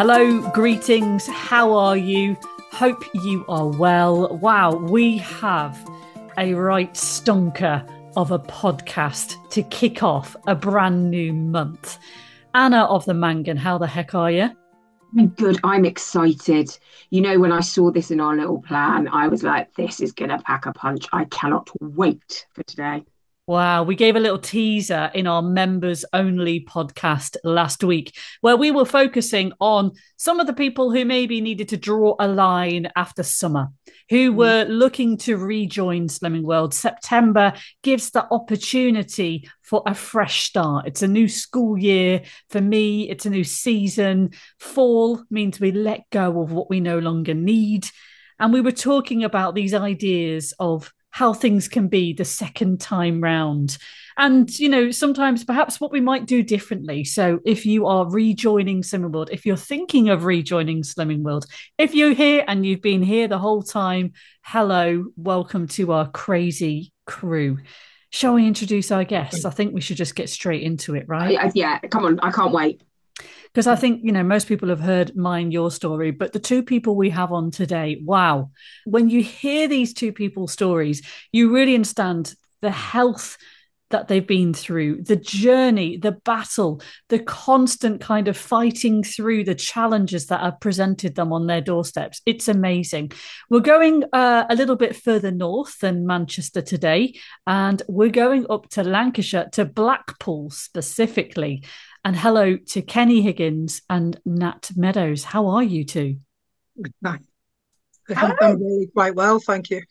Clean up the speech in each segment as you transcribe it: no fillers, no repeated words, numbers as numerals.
Hello, greetings. How are you? Hope you are well. Wow, we have a right stonker of a podcast to kick off a brand new month. Anna of the Mangan, how the heck are you? I'm good. I'm excited. You know, when I saw this in our little plan, I was like, this is going to pack a punch. I cannot wait for today. Wow, we gave a little teaser in our members only podcast last week where we were focusing on some of the people who maybe needed to draw a line after summer, who were looking to rejoin Slimming World. September gives the opportunity for a fresh start. It's a new school year. For me, it's a new season. Fall means we let go of what we no longer need. And we were talking about these ideas of how things can be the second time round. And, you know, sometimes perhaps what we might do differently. So if you are rejoining Slimming World, if you're thinking of rejoining Slimming World, if you're here and you've been here the whole time, hello, welcome to our crazy crew. Shall we introduce our guests? I think we should just get straight into it, right? Yeah, come on. I can't wait. Because I think, you know, most people have heard mine, your story, but the two people we have on today, wow. When you hear these two people's stories, you really understand the health that they've been through, the journey, the battle, the constant kind of fighting through the challenges that have presented them on their doorsteps. It's amazing. We're going a little bit further north than Manchester today, and we're going up to Lancashire, to Blackpool specifically. And hello to Kenny Higgins and Nat Meadows. How are you two? I'm really quite well, thank you.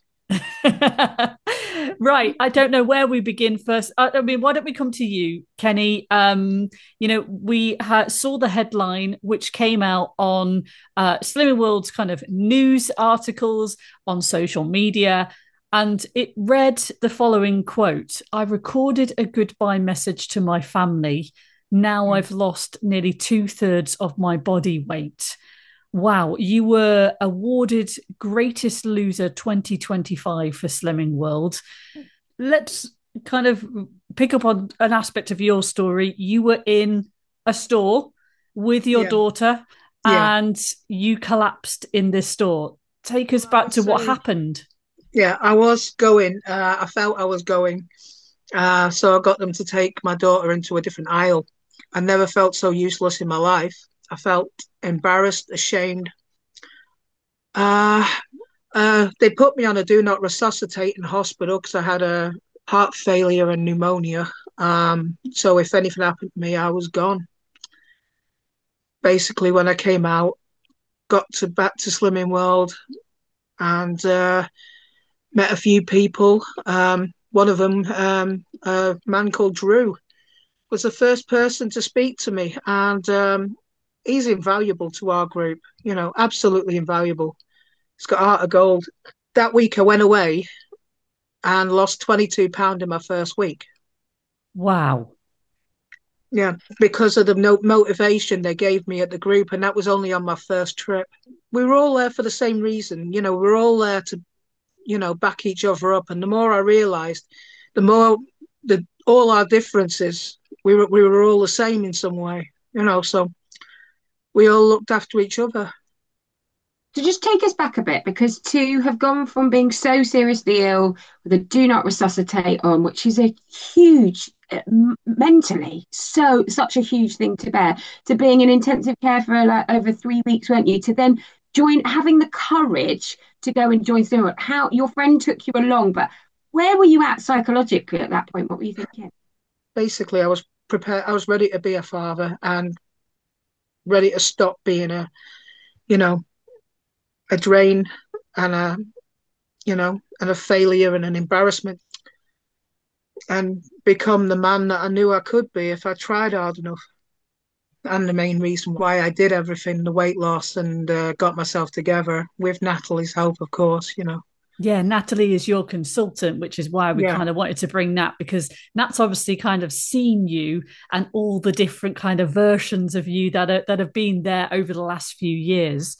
Right. I don't know where we begin first. I mean, why don't we come to you, Kenny? You know, we saw the headline which came out on Slimming World's kind of news articles on social media. And it read the following quote: I recorded a goodbye message to my family. Now I've lost nearly 2/3 of my body weight. Wow, you were awarded Greatest Loser 2025 for Slimming World. Let's kind of pick up on an aspect of your story. You were in a store with your daughter and you collapsed in this store. Take us back to what happened. Yeah, I was going. I felt I was going. So I got them to take my daughter into a different aisle. I never felt so useless in my life. I felt embarrassed, ashamed. They put me on a do not resuscitate in hospital because I had a heart failure and pneumonia. So if anything happened to me, I was gone. Basically, when I came out, back to Slimming World and met a few people. One of them, a man called Drew, was the first person to speak to me, and he's invaluable to our group, you know, absolutely invaluable. He's got a heart of gold. That week I went away and lost 22 pounds in my first week. Wow. Yeah, because of the motivation they gave me at the group, and that was only on my first trip. We were all there for the same reason, you know, we're all there to, you know, back each other up. And the more I realised, the more all our differences, we were all the same in some way, you know, so we all looked after each other. So just take us back a bit, because to have gone from being so seriously ill with a do not resuscitate on, which is a huge, mentally, such a huge thing to bear, to being in intensive care for like over 3 weeks, weren't you? To then having the courage to go and join Zero. How your friend took you along, but where were you at psychologically at that point? What were you thinking? Basically, I was prepared. I was ready to be a father and ready to stop being you know, a drain and a failure and an embarrassment, and become the man that I knew I could be if I tried hard enough. And the main reason why I did everything, the weight loss, and got myself together with Natalie's help, of course, you know. Yeah, Natalie is your consultant, which is why we kind of wanted to bring Nat, because Nat's obviously kind of seen you and all the different kind of versions of you that have been there over the last few years.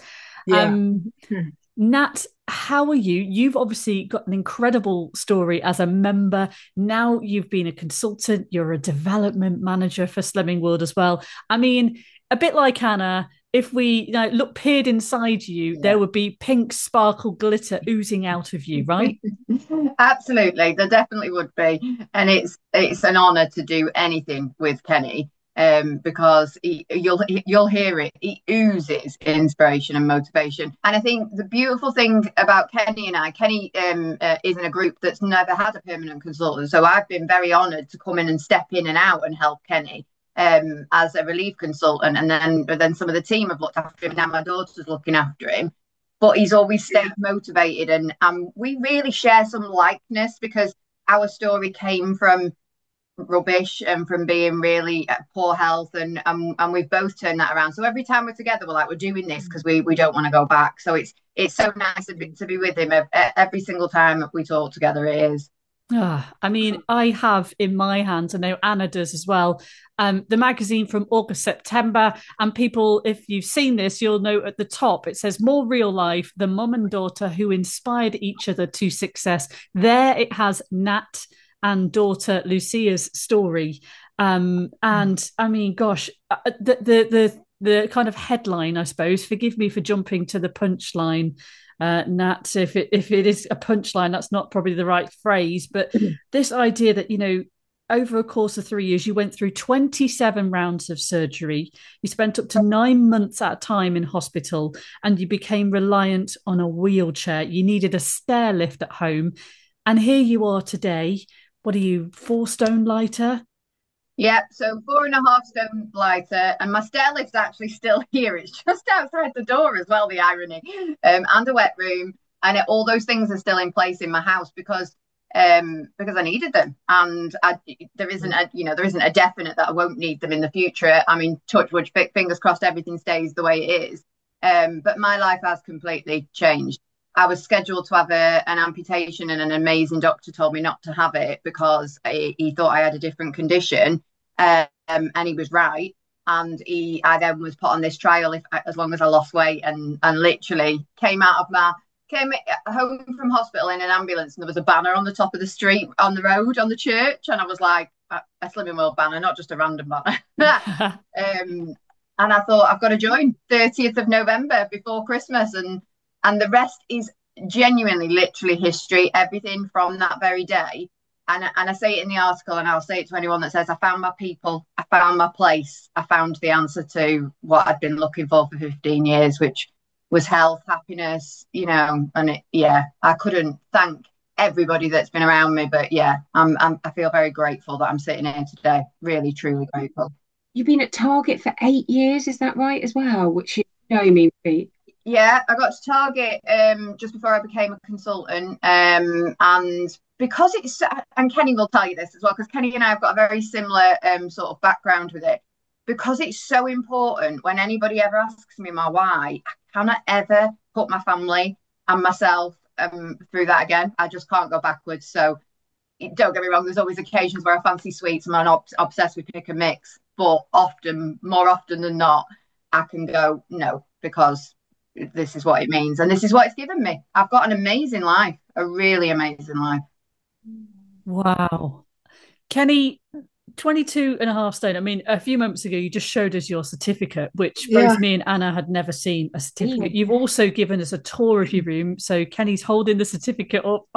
Nat, how are you? You've obviously got an incredible story as a member. Now you've been a consultant, you're a development manager for Slimming World as well. I mean, a bit like Anna, if we peered inside you, there would be pink sparkle glitter oozing out of you, right? Absolutely, there definitely would be, and it's an honour to do anything with Kenny, because you'll hear it. He oozes inspiration and motivation, and I think the beautiful thing about Kenny and Kenny is in a group that's never had a permanent consultant, so I've been very honoured to come in and step in and out and help Kenny. As a relief consultant, and then some of the team have looked after him. Now my daughter's looking after him, but he's always stayed motivated, and we really share some likeness because our story came from rubbish and from being really poor health, and we've both turned that around. So every time we're together, we're like, we're doing this because we don't want to go back. So it's so nice to be with him every single time we talk together. It is. I mean, I have in my hands, I know Anna does as well, the magazine from August, September. And people, if you've seen this, you'll know at the top, it says more real life, the mum and daughter who inspired each other to success. There it has Nat and daughter Lucia's story. And I mean, gosh, the kind of headline, I suppose, forgive me for jumping to the punchline, Nat, if it is a punchline, that's not probably the right phrase, but this idea that, over a course of 3 years, you went through 27 rounds of surgery, you spent up to 9 months at a time in hospital, and you became reliant on a wheelchair. You needed a stair lift at home. And here you are today. What are you, 4 stone lighter? Yeah, so 4.5 stone lighter, and my stair lift's actually still here. It's just outside the door as well, the irony. And a wet room, and all those things are still in place in my house because I needed them, and there isn't a definite that I won't need them in the future. I mean, touch wood, fingers crossed, everything stays the way it is. But my life has completely changed. I was scheduled to have an amputation, and an amazing doctor told me not to have it because he thought I had a different condition, and he was right. And I then was put on this trial as long as I lost weight, and literally came home from hospital in an ambulance, and there was a banner on the top of the street, on the road, on the church, and I was like, a Slimming World banner, not just a random banner. And I thought, I've got to join 30th of November before Christmas, and the rest is genuinely, literally history. Everything from that very day. And I say it in the article, and I'll say it to anyone that says, I found my people, I found my place, I found the answer to what I'd been looking for 15 years, which was health, happiness, and I couldn't thank everybody that's been around me, but I feel very grateful that I'm sitting here today. Really, truly grateful. You've been at Target for 8 years, is that right as well? Which me, Pete. Yeah, I got to Target just before I became a consultant, and because and Kenny will tell you this as well, because Kenny and I have got a very similar sort of background with it, because it's so important. When anybody ever asks me my why, I cannot ever put my family and myself through that again. I just can't go backwards. So don't get me wrong, there's always occasions where I fancy sweets and I'm obsessed with pick and mix, but more often than not, I can go no, because this is what it means, and this is what it's given me. I've got an amazing life, a really amazing life. Wow. Kenny, 22.5 stone. I mean, a few moments ago, you just showed us your certificate, which both me and Anna had never seen a certificate. You've also given us a tour of your room. So Kenny's holding the certificate up.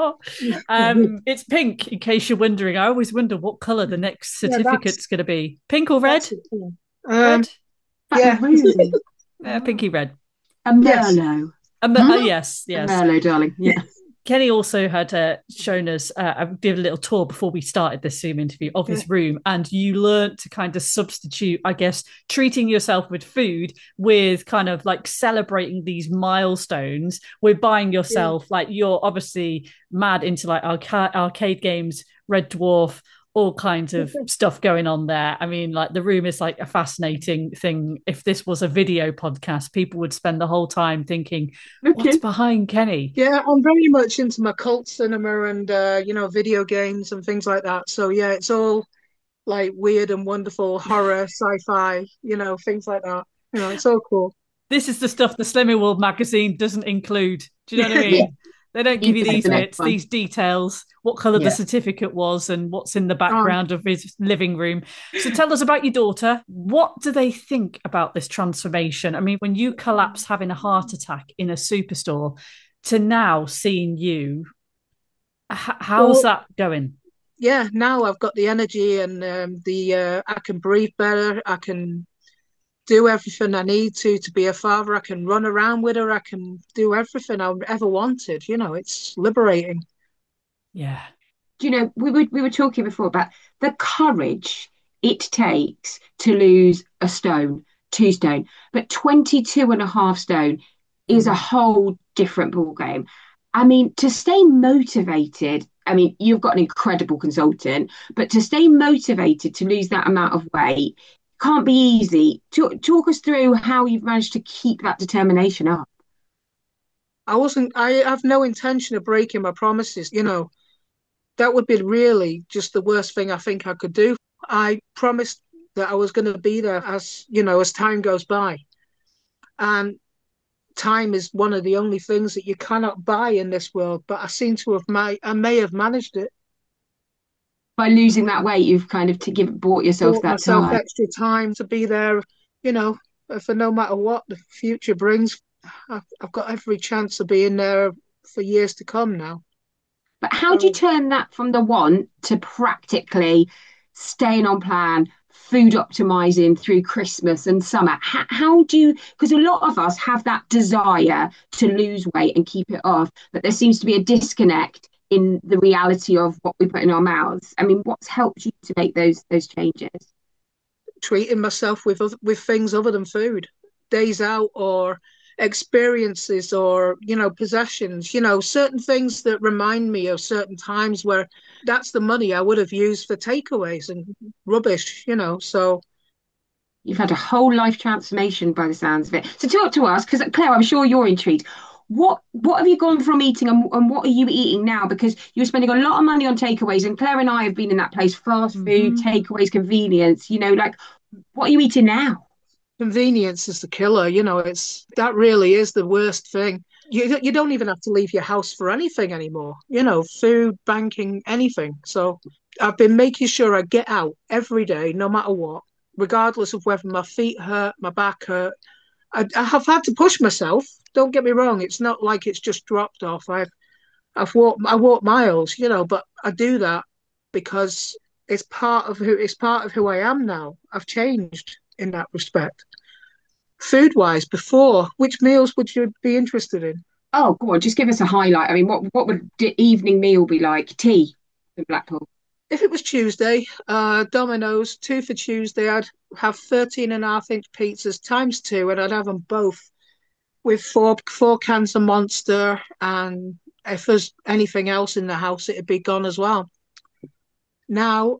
It's pink, in case you're wondering. I always wonder what colour the next certificate's going to be. Pink or red? Red? Yeah. Pinky red. A Merlot. Yes. A Merlot, darling. Yeah. Kenny also had shown us, I did a little tour before we started this Zoom interview of his room, and you learned to kind of substitute, I guess, treating yourself with food with kind of like celebrating these milestones with buying yourself, like you're obviously mad into like arcade games, Red Dwarf, all kinds of stuff going on there. I mean, like the room is like a fascinating thing. If this was a video podcast, people would spend the whole time thinking, what's behind Kenny? Yeah, I'm very much into my cult cinema and, video games and things like that. So, yeah, it's all like weird and wonderful horror, sci-fi, things like that. It's all cool. This is the stuff the Slimming World magazine doesn't include. Do you know what I mean? They don't give Need you to make these the next bits, one. these details, what colour the Yeah. certificate was and what's in the Oh, background of his living room. So tell us about your daughter. What do they think about this transformation? I mean, when you collapse having a heart attack in a superstore to now seeing you, how's Well, that going? yeah, now I've got the energy and I can breathe better. I can do everything I need to be a father. I can run around with her. I can do everything I ever wanted. It's liberating. Yeah. do you know, we were talking before about the courage it takes to lose a stone, 2 stone, but 22 and a half stone is a Mm. whole different ball game. I mean, to stay motivated, I mean, you've got an incredible consultant, but to stay motivated to lose that amount of weight can't be easy. Talk us through how you've managed to keep that determination up. I have no intention of breaking my promises. That would be really just the worst thing I think I could do. I promised that I was going to be there as time goes by. And time is one of the only things that you cannot buy in this world. But I seem to I may have managed it. By losing that weight, you've kind of bought yourself Bought that myself time. extra time to be there, you know, for no matter what the future brings. I've got every chance of being there for years to come now. But how do you So turn that from the want to practically staying on plan, food optimizing through Christmas and summer? How do you, because a lot of us have that desire to lose weight and keep it off, but there seems to be a disconnect in the reality of what we put in our mouths. I mean, what's helped you to make those changes? treating myself with things other than food, days out or experiences or possessions, certain things that remind me of certain times where that's the money I would have used for takeaways and rubbish. So You've had a whole life transformation by the sounds of it. So talk to us, because Claire, I'm sure you're intrigued. What have you gone from eating and what are you eating now? Because you're spending a lot of money on takeaways, and Claire and I have been in that place, fast food, Mhm. takeaways, convenience, like what are you eating now? convenience is the killer. It's that really is the worst thing. You don't even have to leave your house for anything anymore. Food, banking, anything. So I've been making sure I get out every day, no matter what, regardless of whether my feet hurt, my back hurt. I have had to push myself. Don't get me wrong. It's not like it's just dropped off. I walk miles, but I do that because it's part of who I am now. I've changed in that respect. Food wise, before, which meals would you be interested in? Oh, go on, just give us a highlight. I mean, what would the evening meal be like? Tea in Blackpool. If it was Tuesday, Domino's, two for Tuesday, I'd have 13.5 inch pizzas times two, and I'd have them both with four cans of Monster. And if there's anything else in the house, it'd be gone as well. Now,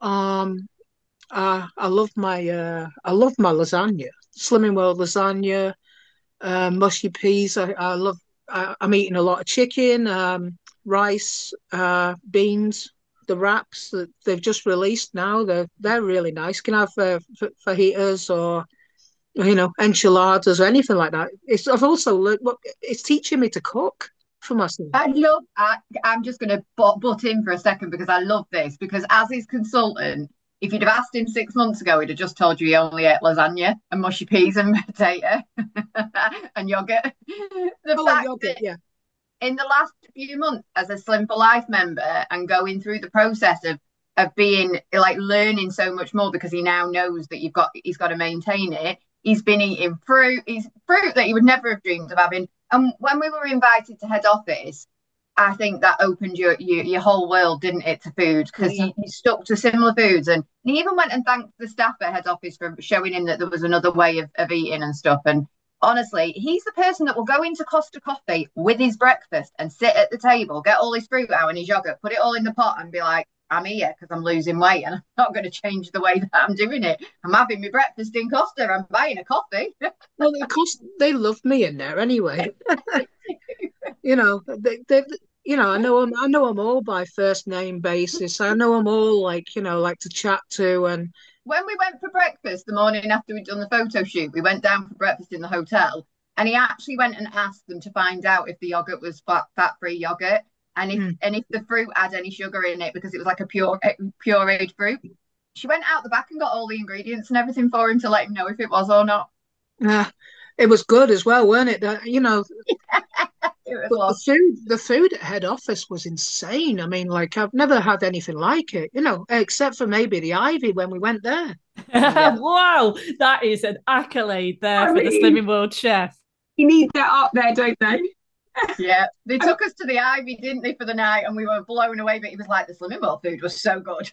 I love my lasagna, Slimming World lasagna, mushy peas. I love. I'm eating a lot of chicken, rice, beans. The wraps that they've just released now, they're really nice. Can have fajitas or enchiladas or anything like that. I've also learned what it's teaching me to cook for myself. I'm just going to butt in for a second because I love this. Because as his consultant, if you'd have asked him 6 months ago, he'd have just told you he only ate lasagna and mushy peas and potato and yogurt. The Oh, and fact yogurt, that yeah. in the last few months, as a Slim for Life member and going through the process of being like learning so much more because he now knows that he's got to maintain it. He's been eating fruit that he would never have dreamed of having. And when we were invited to head office, I think that opened your whole world, didn't it, to food? Because Yeah. you stuck to similar foods. And he even went and thanked the staff at head office for showing him that there was another way of eating and stuff. And honestly, he's the person that will go into Costa Coffee with his breakfast and sit at the table, get all his fruit out and his yogurt, put it all in the pot and be like, I'm here because I'm losing weight and I'm not going to change the way that I'm doing it. I'm having my breakfast in Costa. I'm buying a coffee. Well, of course, they love me in there anyway. I know them all by first name basis. I know them all like to chat to. When we went for breakfast the morning after we'd done the photo shoot, we went down for breakfast in the hotel. and he actually went and asked them to find out if the yogurt was fat-free yogurt, and if the fruit had any sugar in it, because it was like a pureed fruit. She went out the back and got all the ingredients and everything for him to let him know if it was or not. It was good as well, weren't it? You know, It but was. the food at head office was insane. I mean, like I've never had anything like it, you know, except for maybe the Ivy when we went there. Yeah. Wow, that is an accolade there for the Slimming World chef. You need that up there, don't they? Yeah, they took us to the Ivy, didn't they, for the night, and we were blown away. But he was like, the Slimming World food was so good.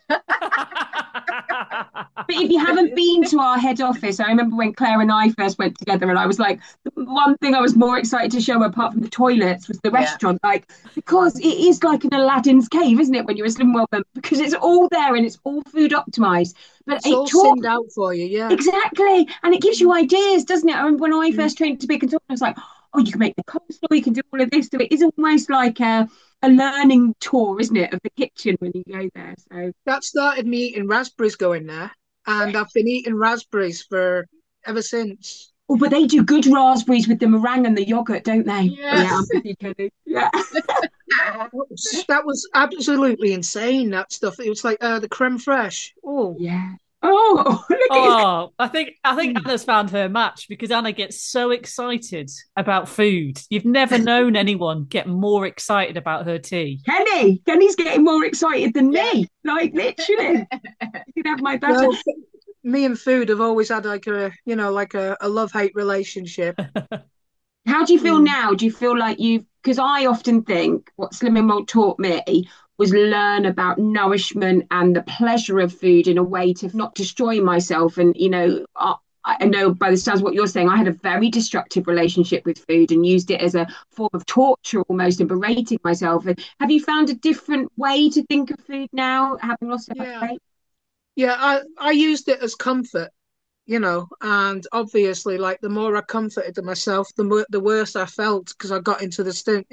But if you haven't been to our head office, I remember when Claire and I first went together, and I was like, the one thing I was more excited to show her, apart from the toilets, was the restaurant. Like, because it is like an Aladdin's cave, isn't it, when you're a Slimming World member? Because it's all there and it's all food optimized. But it's all sinned out for you, yeah. Exactly. And it gives you ideas, doesn't it? I mean, when I first trained to be a consultant, I was like, oh, you can make the coleslaw, you can do all of this. So it is almost like a learning tour, isn't it, of the kitchen when you go there. So that started me eating raspberries going there, and I've been eating raspberries for ever since. Oh, but they do good raspberries with the meringue and the yogurt, don't they? Yes. Yeah. That was absolutely insane, that stuff. It was like the creme fraiche. Oh yeah. Oh, I think Anna's found her match, because Anna gets so excited about food. You've never known anyone get more excited about her tea. Kenny's getting more excited than me. Like, literally. You can have my back. Well, me and food have always had like a love-hate relationship. How do you feel now? Do you feel like because I often think what Slimming World taught me was learn about nourishment and the pleasure of food in a way to not destroy myself. And, you know, I know by the sounds of what you're saying, I had a very destructive relationship with food and used it as a form of torture almost, and berating myself. And have you found a different way to think of food now, having lost so much weight? Yeah, I used it as comfort, you know, and obviously, like, the more I comforted myself, the worse I felt, because I got into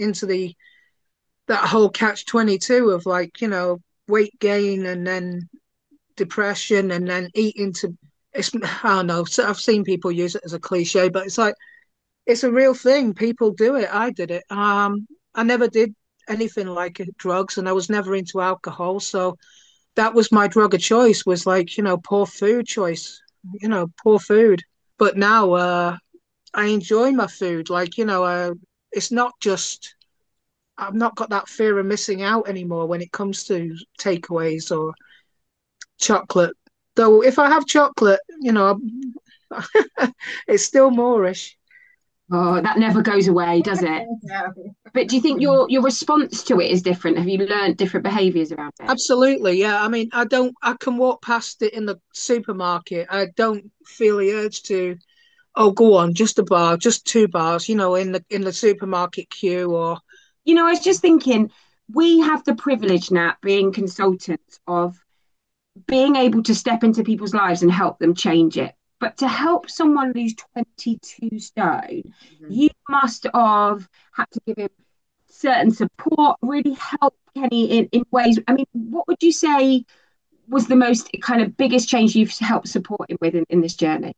that whole catch-22 of, like, you know, weight gain and then depression and then eating to. I don't know. So I've seen people use it as a cliche, but it's like it's a real thing. People do it. I did it. I never did anything like drugs, and I was never into alcohol, so that was my drug of choice, was like, you know, poor food choice, you know, poor food. But now I enjoy my food. Like, you know, it's not just, I've not got that fear of missing out anymore when it comes to takeaways or chocolate. Though if I have chocolate, you know, it's still Moorish. Oh, that never goes away, does it? No. But do you think your response to it is different? Have you learned different behaviours around it? Absolutely, yeah. I mean, I can walk past it in the supermarket. I don't feel the urge to, oh, go on, just a bar, just 2 bars, you know, in the supermarket queue or. You know, I was just thinking, we have the privilege now, being consultants, of being able to step into people's lives and help them change it. But to help someone lose 22 stone, you must have had to give him certain support, really help Kenny in ways. I mean, what would you say was the most kind of biggest change you've helped support him with in this journey?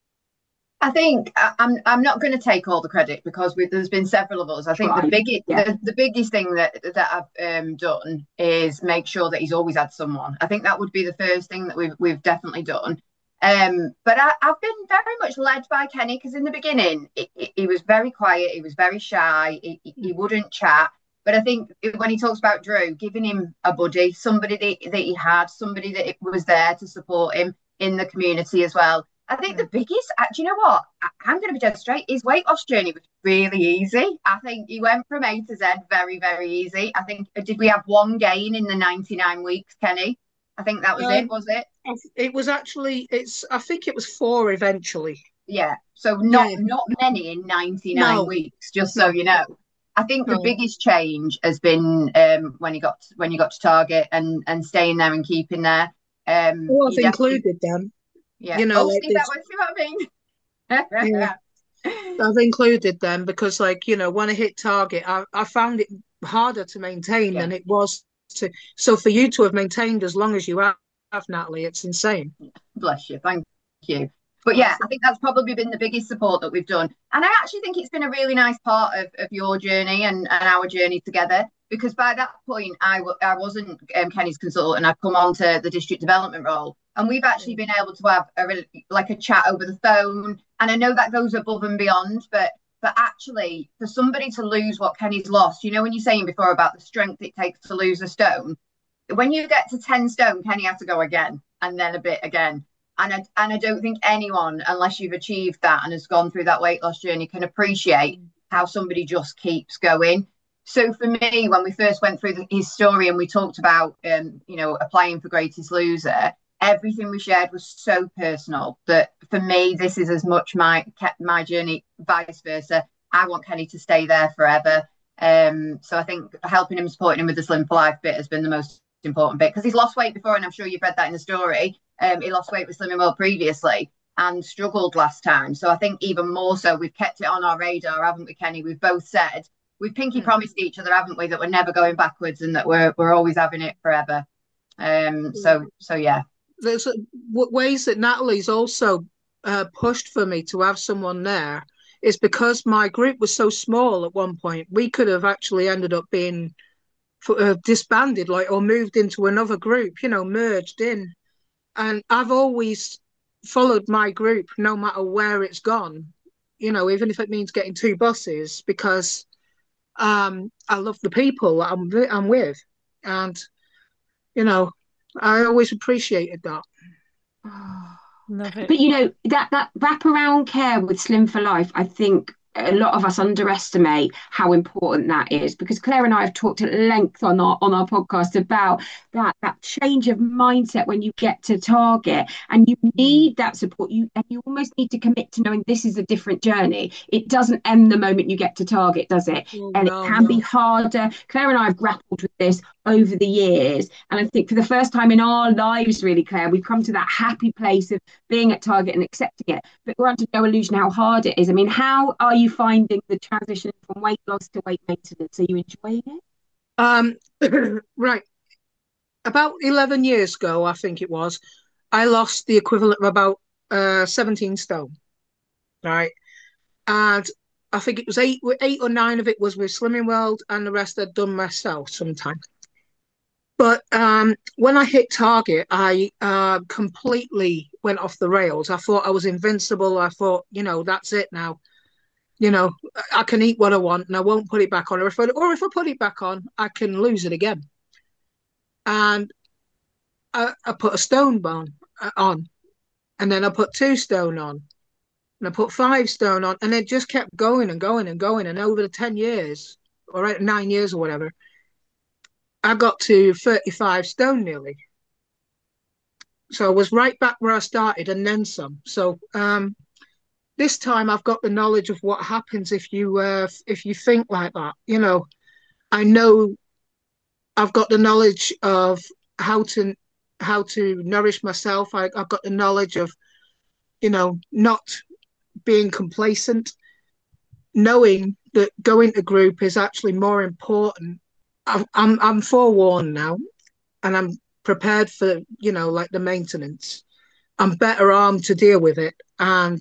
I think I'm not going to take all the credit, because there's been several of us. I think the biggest thing that I've done is make sure that he's always had someone. I think that would be the first thing that we've definitely done. But I've been very much led by Kenny, because in the beginning he was very quiet, he was very shy, he wouldn't chat. But I think when he talks about Drew, giving him a buddy, somebody that he had, somebody that was there to support him in the community as well. I think the biggest, do you know what? I'm going to be dead straight. His weight loss journey was really easy. I think he went from A to Z very, very easy. I think, did we have one gain in the 99 weeks, Kenny? I think that was it, was it? It was actually, I think it was 4 eventually. Yeah. So not many in 99 weeks, just so you know. I think the biggest change has been when you got to Target and staying there and keeping there. I've included them. Yeah. You know, see what I mean? Yeah. I've included them because, like, you know, when I hit Target, I found it harder to maintain than it was to. So for you to have maintained as long as you have, Natalie, it's insane. Bless you. Thank you. But yeah, I think that's probably been the biggest support that we've done. And I actually think it's been a really nice part of your journey and our journey together, because by that point, I wasn't Kenny's consultant. I'd come on to the district development role. And we've actually been able to have a chat over the phone. And I know that goes above and beyond, but actually, for somebody to lose what Kenny's lost, when you're saying before about the strength it takes to lose a stone, when you get to 10 stone, Kenny has to go again and then a bit again. And I don't think anyone, unless you've achieved that and has gone through that weight loss journey, can appreciate how somebody just keeps going. So for me, when we first went through his story and we talked about, applying for Greatest Loser, everything we shared was so personal that for me, this is as much my journey, vice versa. I want Kenny to stay there forever. So I think helping him, supporting him with the Slim for Life bit has been the most important bit, because he's lost weight before, and I'm sure you've read that in the story. He lost weight with Slimming World previously and struggled last time. So I think even more so, we've kept it on our radar, haven't we, Kenny? We've both said, we've pinky promised each other, haven't we, that we're never going backwards and that we're always having it forever. So yeah. There's ways that Natalie's also pushed for me to have someone there is because my group was so small at one point. We could have actually ended up being disbanded, or moved into another group, merged in. And I've always followed my group no matter where it's gone, even if it means getting 2 buses, because I love the people I'm with. And, I always appreciated that. Oh, love it. But that wraparound care with Slim for Life, I think a lot of us underestimate how important that is, because Claire and I have talked at length on our podcast about that change of mindset when you get to target, and you need that support. You almost need to commit to knowing this is a different journey. It doesn't end the moment you get to target, does it? And it can be harder. Claire and I have grappled with this over the years, and I think for the first time in our lives, really, Claire, we've come to that happy place of being at target and accepting it, but we're under no illusion how hard it is. I mean, how are you finding the transition from weight loss to weight maintenance? Are you enjoying it? Right, about 11 years ago, I think it was, I lost the equivalent of about 17 stone, right? And I think it was 8 or 9 of it was with Slimming World, and the rest I'd done myself sometime. But when I hit target, I completely went off the rails. I thought I was invincible. I thought, that's it now. I can eat what I want and I won't put it back on. Or if I put it back on, I can lose it again. And I put a stone on, and then I put 2 stone on, and I put 5 stone on, and it just kept going and going and going. And over the 10 years, or 9 years or whatever, I got to 35 stone nearly. So I was right back where I started and then some. So this time I've got the knowledge of what happens if you think like that. I know I've got the knowledge of how to nourish myself. I've got the knowledge of, not being complacent, knowing that going to group is actually more important. I'm forewarned now, and I'm prepared for, like the maintenance. I'm better armed to deal with it. And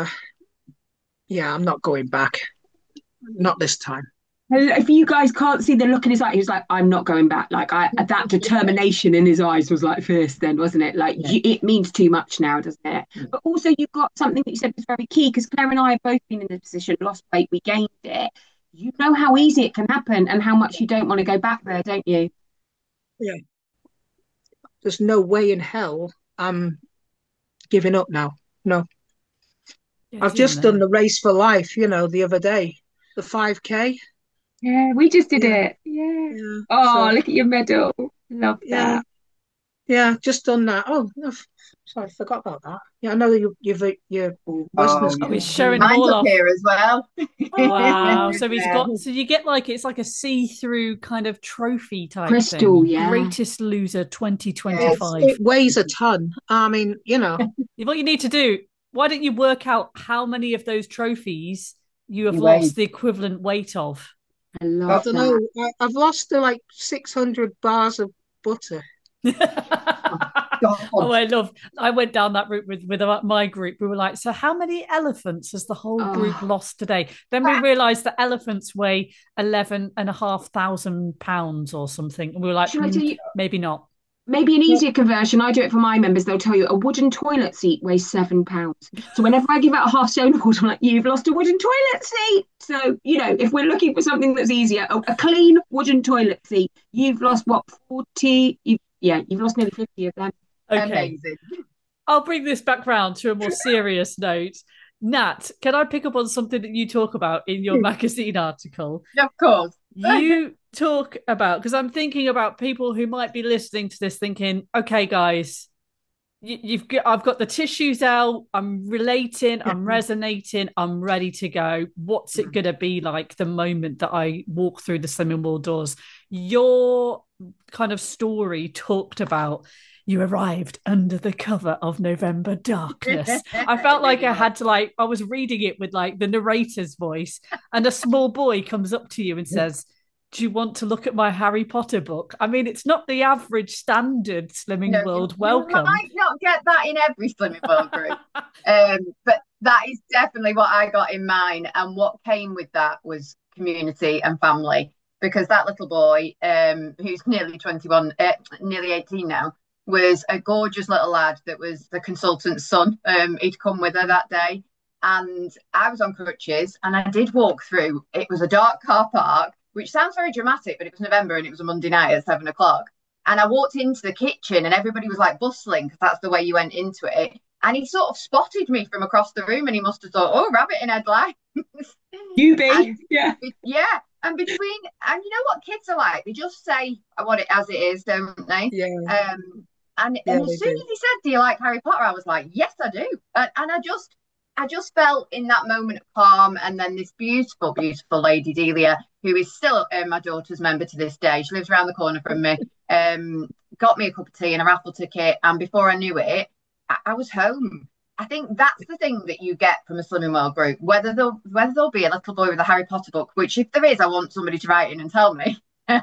I'm not going back. Not this time. If you guys can't see the look in his eye, he was like, I'm not going back. That determination in his eyes was fierce then, wasn't it? It means too much now, doesn't it? But also you've got something that you said was very key, because Claire and I have both been in this position, lost weight, we gained it. You know how easy it can happen and how much you don't want to go back there, don't you? Yeah. There's no way in hell I'm giving up now. No. I've just done the Race for Life, the other day, the 5K. Yeah, we just did it. Yeah. Oh, look at your medal. Love that. Yeah, just done that. Oh, sorry, I forgot about that. Yeah, I know your listeners. Oh, he's showing mine's all up off here as well. Wow. So he's got. So you get it's like a see-through kind of trophy type crystal thing. Yeah. Greatest Loser 2025. It weighs a ton. I mean, What you need to do. Why don't you work out how many of those trophies you have lost the equivalent weight of? I don't know. I've lost 600 bars of butter. Oh, I went down that route with my group. We were like, so how many elephants has the whole group lost today? Then we realised that elephants weigh 11,500 pounds or something. And we were like, maybe not. Maybe an easier conversion. I do it for my members. They'll tell you a wooden toilet seat weighs £7. So whenever I give out a half stone award, I'm like, you've lost a wooden toilet seat. So, if we're looking for something that's easier, a clean wooden toilet seat, you've lost what, 40? You've lost nearly 50 of them. Okay. Amazing. I'll bring this back round to a more serious note. Nat, can I pick up on something that you talk about in your magazine article? Of course. You talk about, because I'm thinking about people who might be listening to this thinking, okay, guys, I've got the tissues out, I'm relating, I'm resonating, I'm ready to go. What's it going to be like the moment that I walk through the Slimming World doors? Your kind of story talked about you arrived under the cover of November darkness. I felt like I had to I was reading it with the narrator's voice, and a small boy comes up to you and says, do you want to look at my Harry Potter book? I mean, it's not the average standard Slimming World welcome. You might not get that in every Slimming World group. But that is definitely what I got in mine. And what came with that was community and family. Because that little boy, who's nearly 21, nearly 18 now, was a gorgeous little lad that was the consultant's son. He'd come with her that day. And I was on crutches and I did walk through. It was a dark car park, which sounds very dramatic, but it was November and it was a Monday night at 7:00. And I walked into the kitchen and everybody was bustling because that's the way you went into it. And he sort of spotted me from across the room and he must have thought, oh, rabbit in headlights. You be, yeah. Yeah. And you know what kids are like? They just say what it as it is, don't they? Yeah. And as soon as he said, do you like Harry Potter? I was like, yes, I do. And I just felt in that moment of calm. And then this beautiful, beautiful lady, Delia, who is still my daughter's member to this day. She lives around the corner from me, got me a cup of tea and a raffle ticket. And before I knew it, I was home. I think that's the thing that you get from a Slimming World group, whether there'll be a little boy with a Harry Potter book, which if there is, I want somebody to write in and tell me.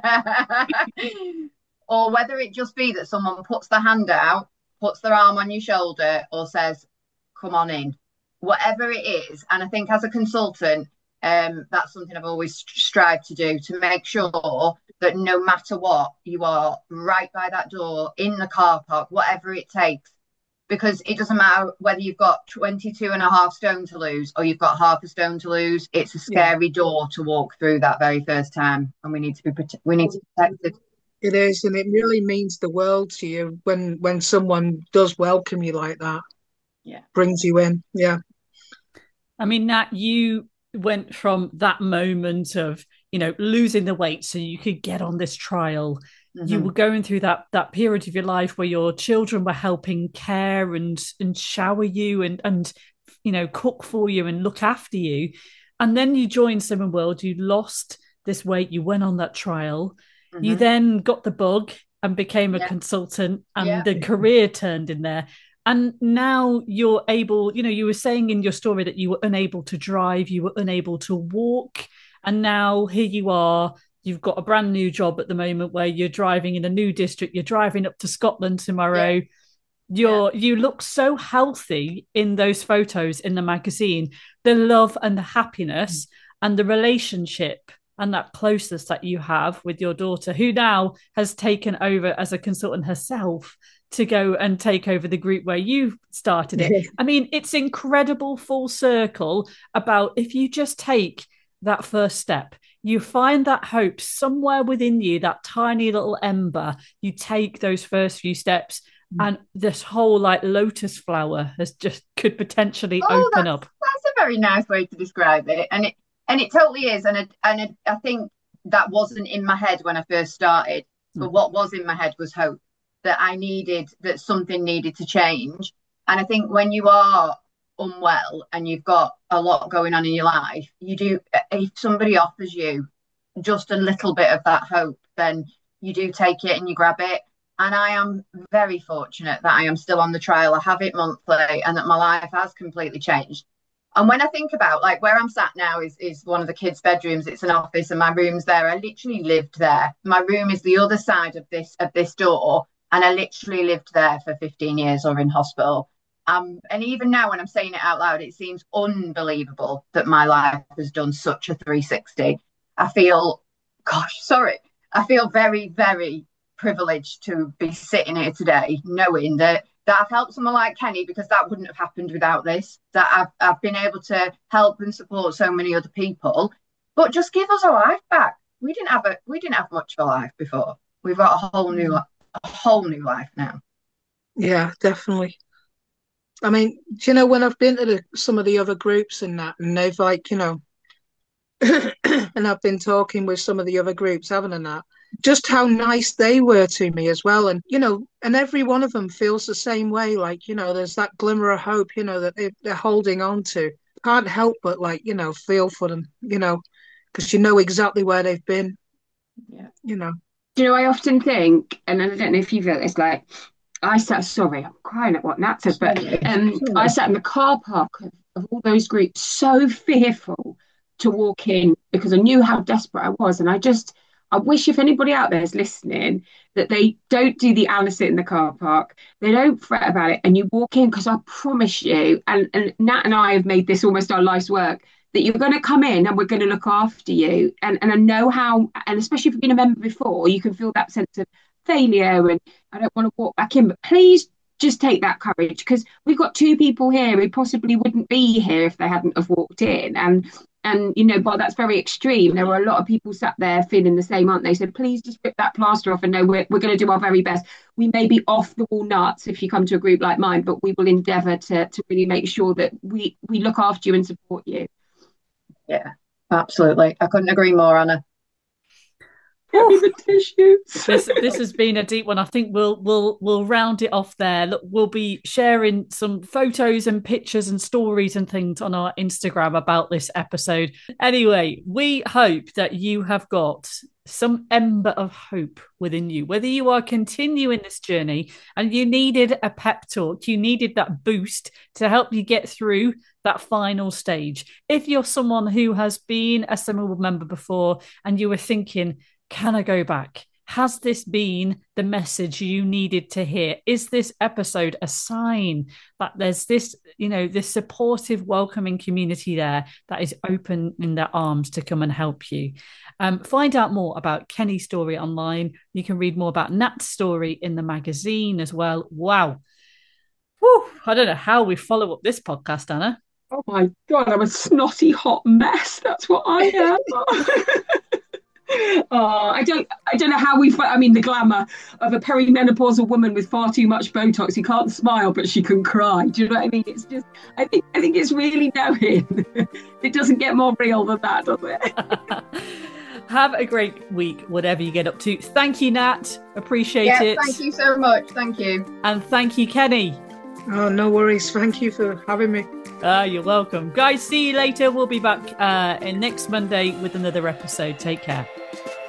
Or whether it just be that someone puts their hand out, puts their arm on your shoulder or says, come on in, whatever it is. And I think as a consultant, that's something I've always strived to do, to make sure that no matter what, you are right by that door, in the car park, whatever it takes. Because it doesn't matter whether you've got 22.5 stone to lose or you've got half a stone to lose. It's a scary door to walk through that very first time. And we need to be protected. It is, and it really means the world to you when someone does welcome you like that. Yeah. Brings you in. Yeah. I mean, Nat, you went from that moment of, losing the weight so you could get on this trial. Mm-hmm. You were going through that period of your life where your children were helping care and shower you and cook for you and look after you. And then you joined Slimming World, you lost this weight, you went on that trial. Mm-hmm. You then got the bug and became a consultant, and the career turned in there. And now you're able, you were saying in your story that you were unable to drive, you were unable to walk. And now here you are, you've got a brand new job at the moment where you're driving in a new district, you're driving up to Scotland tomorrow. You look so healthy in those photos in the magazine. The love and the happiness and the relationship and that closeness that you have with your daughter, who now has taken over as a consultant herself to go and take over the group where you started it. I mean, it's incredible full circle about if you just take that first step, you find that hope somewhere within you, that tiny little ember, you take those first few steps and this whole lotus flower could potentially open up. That's a very nice way to describe it. And it totally is. And I think that wasn't in my head when I first started. But what was in my head was hope that something needed to change. And I think when you are unwell and you've got a lot going on in your life, if somebody offers you just a little bit of that hope, then you do take it and you grab it. And I am very fortunate that I am still on the trial. I have it monthly and that my life has completely changed. And when I think about where I'm sat now is one of the kids' bedrooms. It's an office and my room's there. I literally lived there. My room is the other side of this door. And I literally lived there for 15 years or in hospital. And even now, when I'm saying it out loud, it seems unbelievable that my life has done such a 360. I feel, I feel very, very privileged to be sitting here today, knowing that I've helped someone like Kenny, because that wouldn't have happened without this. That I've been able to help and support so many other people. But just give us a life back. We didn't have much of a life before. We've got a whole new life now. Yeah, definitely. I mean, do you know, when I've been to some of the other groups and that, and they've like, you know, and I've been talking with some of the other groups, haven't I, that, just how nice they were to me as well. And, you know, and every one of them feels the same way. Like, you know, there's that glimmer of hope, you know, that they're holding on to. Can't help but, like, you know, feel for them, you know, because you know exactly where they've been. Yeah. You know. Do you know, I often think, and I don't know if you feel this, like, sorry, I'm crying at what Nat said, but I sat in the car park of all those groups, so fearful to walk in, because I knew how desperate I was. And I wish, if anybody out there is listening, that they don't do the Alice in the car park. They don't fret about it, and you walk in, because I promise you, and Nat and I have made this almost our life's work, that you're going to come in and we're going to look after you. And I know how, and especially if you've been a member before, you can feel that sense of failure and I don't want to walk back in. But please just take that courage, because we've got two people here who possibly wouldn't be here if they hadn't have walked in. And you know, but that's very extreme. There are a lot of people sat there feeling the same, aren't they? So please just rip that plaster off and know we're going to do our very best. We may be off the wall nuts if you come to a group like mine, but we will endeavour to really make sure that we look after you and support you. Yeah, absolutely. I couldn't agree more, Anna. Get me the tissues. This has been a deep one. I think we'll round it off there. Look, we'll be sharing some photos and pictures and stories and things on our Instagram about this episode. Anyway, we hope that you have got some ember of hope within you, whether you are continuing this journey and you needed a pep talk, you needed that boost to help you get through that final stage. If you're someone who has been a Summerwood member before and you were thinking, can I go back? Has this been the message you needed to hear? Is this episode a sign that there's this, you know, this supportive, welcoming community there that is open in their arms to come and help you? Find out more about Kenny's story online. You can read more about Nat's story in the magazine as well. Wow. Whew, I don't know how we follow up this podcast, Anna. Oh my God, I'm a snotty hot mess. That's what I am. I don't know how the glamour of a perimenopausal woman with far too much Botox who can't smile but she can cry. Do you know what I mean? It's just, I think it's really knowing. It doesn't get more real than that, does it? Have a great week, whatever you get up to. Thank you, Nat. Appreciate it. Thank you so much. Thank you. And thank you, Kenny. Oh, no worries. Thank you for having me. You're welcome. Guys, see you later. We'll be back next Monday with another episode. Take care.